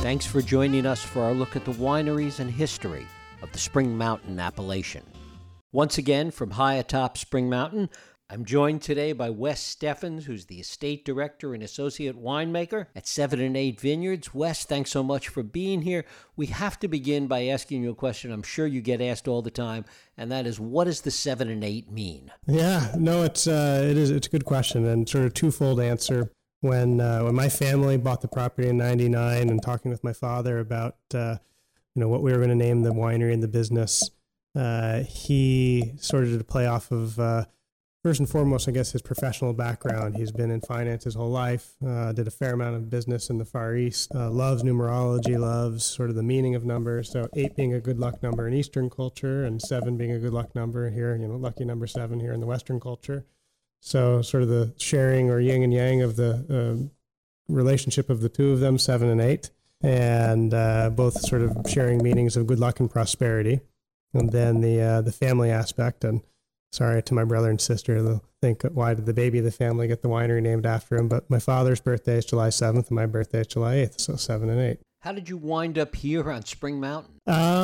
Thanks for joining us for our look at the wineries and history of the Spring Mountain appellation. Once again, from high atop Spring Mountain, I'm joined today by Wes Steffens, who's the estate director and associate winemaker at 7 and 8 Vineyards. Wes, thanks so much for being here. We have to begin by asking you a question I'm sure you get asked all the time, and that is, what does the 7 and 8 mean? Yeah, no, it's a good question, and sort of twofold answer. When my family bought the property in '99, and talking with my father about what we were going to name the winery and the business, he sort of did a play off of first and foremost, I guess, his professional background. He's been in finance his whole life, did a fair amount of business in the Far East, loves numerology, loves sort of the meaning of numbers. So 8 being a good luck number in Eastern culture, and 7 being a good luck number here, lucky number 7 here in the Western culture. So sort of the sharing or yin and yang of the relationship of the two of them, 7 and 8, and both sort of sharing meanings of good luck and prosperity. And then the family aspect, and sorry to my brother and sister, they'll think, why did the baby of the family get the winery named after him? But my father's birthday is July 7th, and my birthday is July 8th, so 7 and 8. How did you wind up here on Spring Mountain?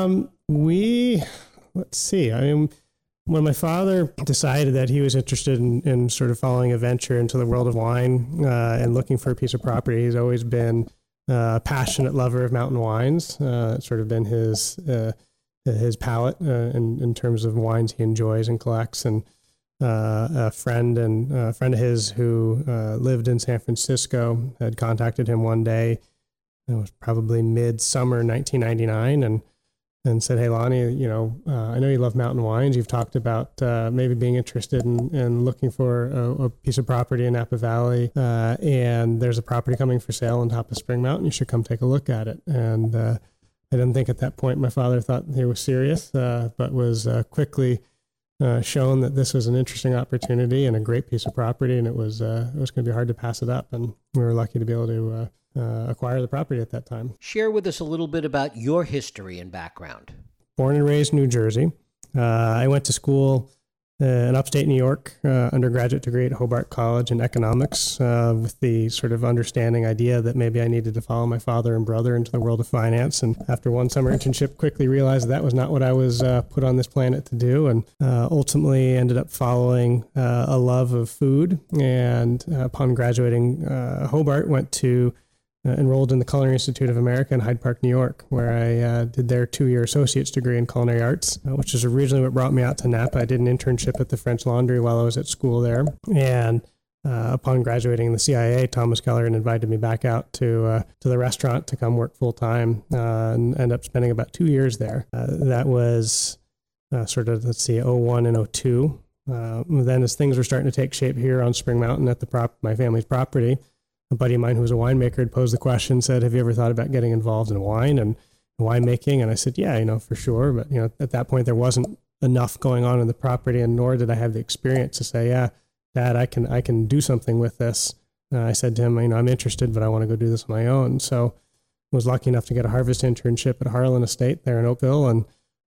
Let's see. When my father decided that he was interested in sort of following a venture into the world of wine and looking for a piece of property, he's always been a passionate lover of mountain wines. It's sort of been his palate in terms of wines he enjoys and collects. And a friend of his who lived in San Francisco had contacted him one day. It was probably midsummer 1999, and said, "Hey, Lonnie, I know you love mountain wines. You've talked about maybe being interested in looking for a piece of property in Napa Valley, and there's a property coming for sale on top of Spring Mountain. You should come take a look at it." And I didn't think at that point my father thought he was serious, but was quickly shown that this was an interesting opportunity and a great piece of property, and it was going to be hard to pass it up. And we were lucky to be able to acquire the property at that time. Share with us a little bit about your history and background. Born and raised in New Jersey. I went to school in upstate New York, undergraduate degree at Hobart College in economics, with the sort of understanding idea that maybe I needed to follow my father and brother into the world of finance. And after one summer internship, quickly realized that was not what I was put on this planet to do, and ultimately ended up following a love of food. And upon graduating Hobart, went to enrolled in the Culinary Institute of America in Hyde Park, New York, where I did their 2-year associate's degree in culinary arts, which is originally what brought me out to Napa. I did an internship at the French Laundry while I was at school there. And upon graduating in the CIA, Thomas Keller invited me back out to the restaurant to come work full-time, and ended up spending about 2 years there. That was sort of, '01 and '02. Then as things were starting to take shape here on Spring Mountain at my family's property, a buddy of mine who was a winemaker had posed the question, said, "Have you ever thought about getting involved in wine and winemaking?" And I said, "Yeah, for sure." But, at that point, there wasn't enough going on in the property, and nor did I have the experience to say, "Yeah, Dad, I can do something with this." I said to him, "I'm interested, but I want to go do this on my own." So I was lucky enough to get a harvest internship at Harlan Estate there in Oakville. And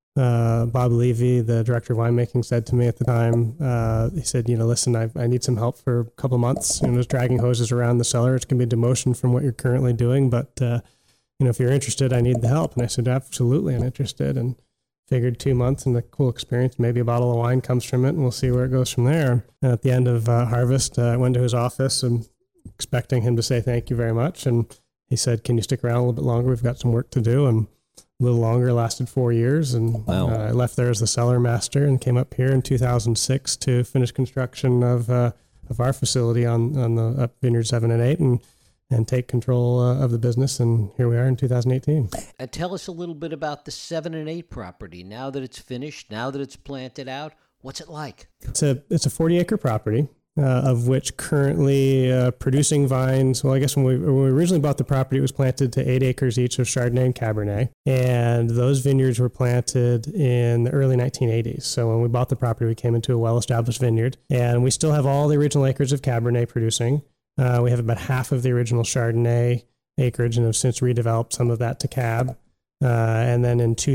Bob Levy, the director of winemaking, said to me at the time, he said, "Listen, I need some help for a couple months. Just dragging hoses around the cellar. It's going to be a demotion from what you're currently doing. But, if you're interested, I need the help." And I said, "Absolutely, I'm interested." And figured 2 months and a cool experience. Maybe a bottle of wine comes from it, and we'll see where it goes from there. And at the end of harvest, I went to his office and expecting him to say thank you very much. And he said, "Can you stick around a little bit longer? We've got some work to do." And a little longer, lasted 4 years, and wow. I left there as the cellar master and came up here in 2006 to finish construction of our facility on the Vineyard 7 and 8 and take control of the business. And here we are in 2018. And tell us a little bit about the 7 and 8 property. Now that it's finished, now that it's planted out, what's it like? It's a 40-acre property. Of which currently producing vines, well, I guess when we originally bought the property, it was planted to 8 acres each of Chardonnay and Cabernet. And those vineyards were planted in the early 1980s. So when we bought the property, we came into a well-established vineyard. And we still have all the original acres of Cabernet producing. We have about half of the original Chardonnay acreage and have since redeveloped some of that to Cab. And then in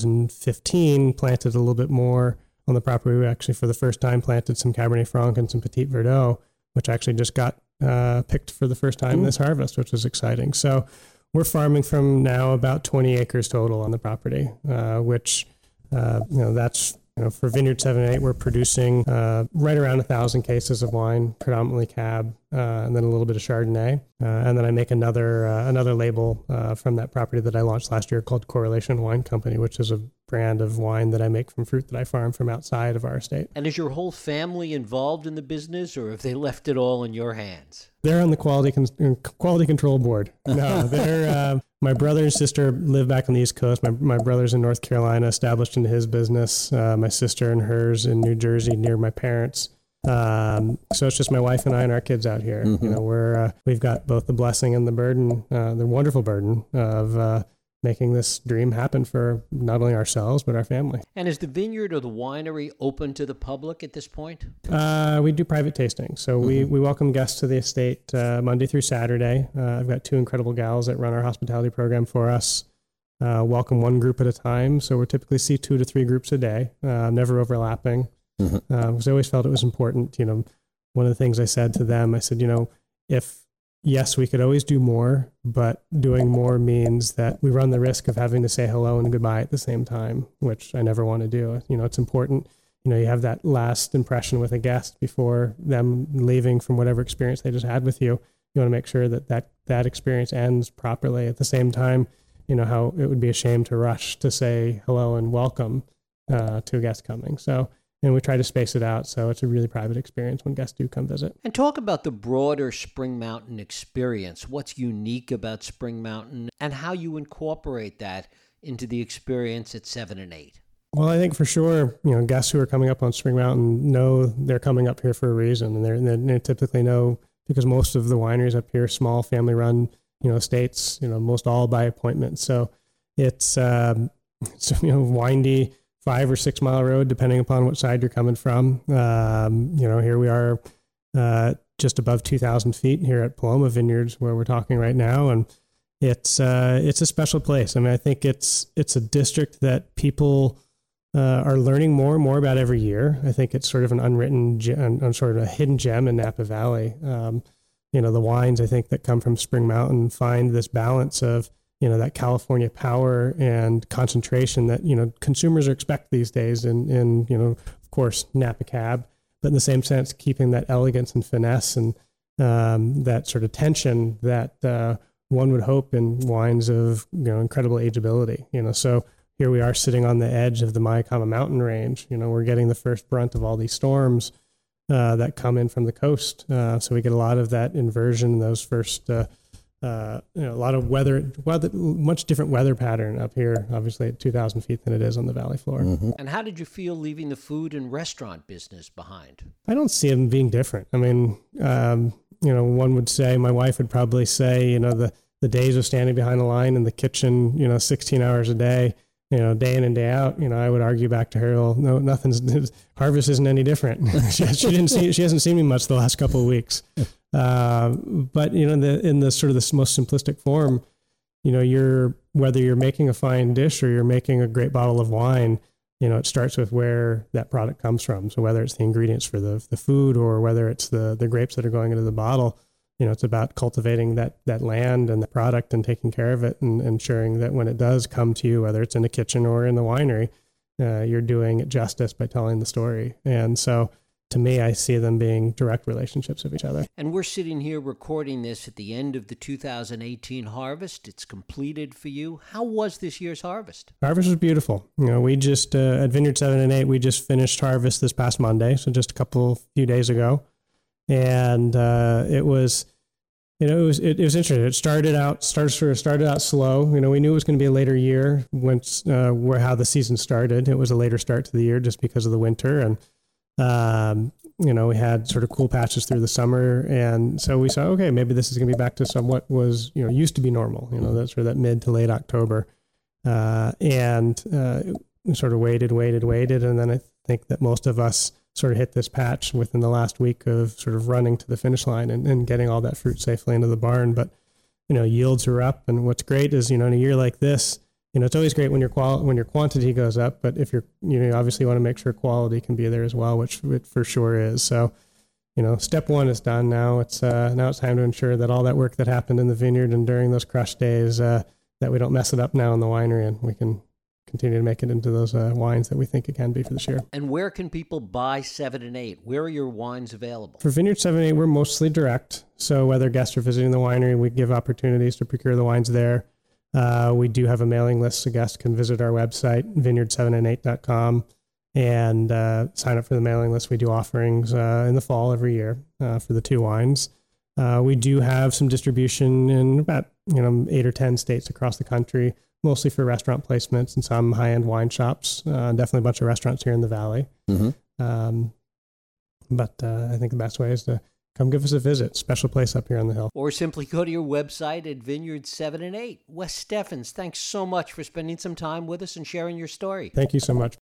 2015, planted a little bit more on the property. We actually, for the first time, planted some Cabernet Franc and some Petit Verdot, which actually just got picked for the first time this harvest, which was exciting. So We're farming from now about 20 acres total on the property, which, that's, for Vineyard 7 and 8, we're producing right around 1,000 cases of wine, predominantly Cab, and then a little bit of Chardonnay. And then I make another label from that property that I launched last year called Correlation Wine Company, which is a brand of wine that I make from fruit that I farm from outside of our estate. And is your whole family involved in the business, or have they left it all in your hands? They're on the quality control board. No, they're my brother and sister live back on the East Coast. My brother's in North Carolina, established in his business. My sister and hers in New Jersey, near my parents. So it's just my wife and I and our kids out here. Mm-hmm. We've got both the blessing and the burden, the wonderful burden of making this dream happen for not only ourselves, but our family. And is the vineyard or the winery open to the public at this point? We do private tasting. So we welcome guests to the estate Monday through Saturday. I've got 2 incredible gals that run our hospitality program for us. Welcome one group at a time. So we typically see 2 to 3 groups a day, never overlapping. Because I always felt it was important. One of the things I said to them, I said, yes, we could always do more, but doing more means that we run the risk of having to say hello and goodbye at the same time, which I never want to do. It's important. You have that last impression with a guest before them leaving from whatever experience they just had with you. You want to make sure that experience ends properly. At the same time, how it would be a shame to rush to say hello and welcome to a guest coming. And we try to space it out, so it's a really private experience when guests do come visit. And talk about the broader Spring Mountain experience. What's unique about Spring Mountain and how you incorporate that into the experience at 7 and 8? Well, I think for sure, guests who are coming up on Spring Mountain know they're coming up here for a reason. And they typically know, because most of the wineries up here, small family-run, estates, most all by appointment. So it's windy, 5 or 6 mile road, depending upon what side you're coming from. Here we are just above 2,000 feet here at Paloma Vineyards, where we're talking right now. And it's a special place. I mean, I think it's a district that people are learning more and more about every year. I think it's sort of an unwritten, sort of a hidden gem in Napa Valley. The wines, I think, that come from Spring Mountain find this balance of that California power and concentration that, consumers expect these days in of course, Napa Cab, but in the same sense, keeping that elegance and finesse and that sort of tension that one would hope in wines of, incredible ageability, So here we are sitting on the edge of the Mayacamas mountain range. We're getting the first brunt of all these storms that come in from the coast. So we get a lot of that inversion, those first a lot of weather, much different weather pattern up here, obviously at 2,000 feet than it is on the valley floor. Mm-hmm. And how did you feel leaving the food and restaurant business behind? I don't see them being different. I mean, one would say, my wife would probably say, the days of standing behind the line in the kitchen, 16 hours a day, day in and day out, I would argue back to her, well, no, harvest isn't any different. she hasn't seen me much the last couple of weeks. But in the sort of the most simplistic form, whether you're making a fine dish or you're making a great bottle of wine, it starts with where that product comes from. So whether it's the ingredients for the food or whether it's the grapes that are going into the bottle, it's about cultivating that land and the product and taking care of it and ensuring that when it does come to you, whether it's in a kitchen or in the winery, you're doing it justice by telling the story. And so to me, I see them being direct relationships with each other. And we're sitting here recording this at the end of the 2018 harvest. It's completed for you. How was this year's harvest? Harvest was beautiful. We just, at Vineyard 7 and 8, we just finished harvest this past Monday, so just a few days ago. And it was interesting. It started out slow. We knew it was going to be a later year once how the season started. It was a later start to the year just because of the winter. And we had sort of cool patches through the summer, and so we saw, okay, maybe this is going to be back to somewhat was, used to be normal, that's sort of that mid to late October. We sort of waited, and then I think that most of us sort of hit this patch within the last week of sort of running to the finish line and getting all that fruit safely into the barn. But, yields are up, and what's great is, in a year like this, it's always great when your quantity goes up, but if you're, obviously want to make sure quality can be there as well, which it for sure is. So, step one is done. Now it's time to ensure that all that work that happened in the vineyard and during those crush days, that we don't mess it up now in the winery, and we can continue to make it into those wines that we think it can be for this year. And where can people buy 7 and 8? Where are your wines available? For Vineyard 7 and 8, we're mostly direct. So whether guests are visiting the winery, we give opportunities to procure the wines there. We do have a mailing list, so guests can visit our website, vineyard7and8.com, and sign up for the mailing list. We do offerings in the fall every year for the 2 wines. We do have some distribution in about 8 or 10 states across the country, mostly for restaurant placements and some high-end wine shops. Definitely a bunch of restaurants here in the Valley. Mm-hmm. But I think the best way is to come give us a visit. Special place up here on the hill. Or simply go to your website at Vineyard 7 and 8. Wes Steffens, thanks so much for spending some time with us and sharing your story. Thank you so much.